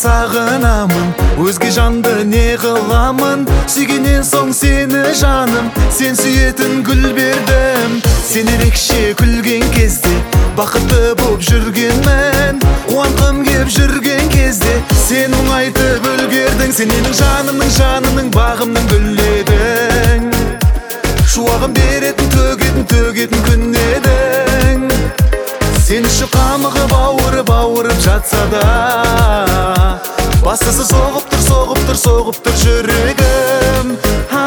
сағынамын, өзге жанды не қыламын. Сүйгеннен соң сені жаным, сен сүйетін гүл бердім. Сен ерекше күлген кезде бақытты боп жүргенмін. Қуанғым кеп жүрген кезде сен мұңайтып үлгердің. Сен менің жанымның бағымның гүлі едің. Шуағын беретін, төгетін күн едің. Сен үшін қамығы бауырып жатса да, бастысы соғып тұр жүрегім.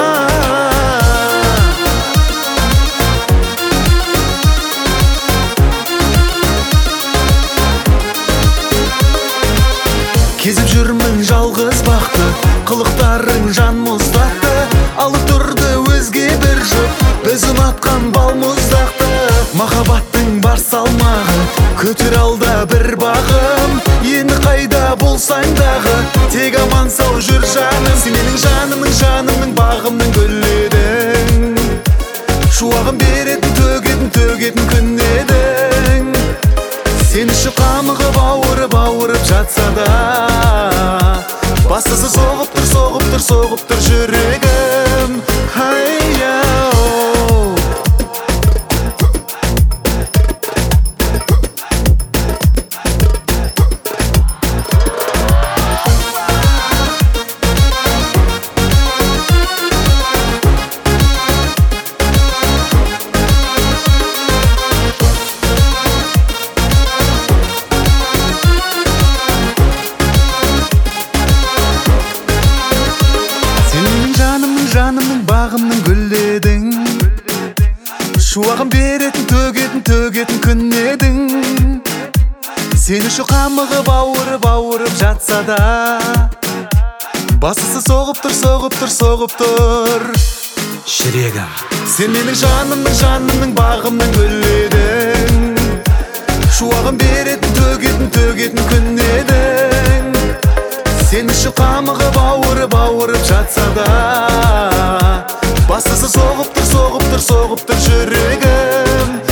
Кезіп жүрмін жалғыз бақты, қылықтарың жан мұздатты. Алып тұрды өзге бір жұп, біз ұнатқан бал мұздақты. Махаббаттың бар салмағы, көтер алда бір бағым. Енді қайда болсаң дағы, тек аман сау жүр жаным. Сен менің жанымның бағымның гүлі едің. Шуағын беретін, төгетін күн едің. Сен үшін қамығы бауырып жатса да, бастысы соғып тұр жүрегім. Жанымның бағымның гүлі едің. Шуағын беретін, төгетін күн едің. Сен үшін қамығы бауырып жатса да, бастысы соғып тұр жүрегім. Сен менің жанымның бағымның гүлі едің. Шуағын беретін, төгетін күн едің. Сен үшін қамығы бауырып жатса да, бастысы соғып тұр жүрегім.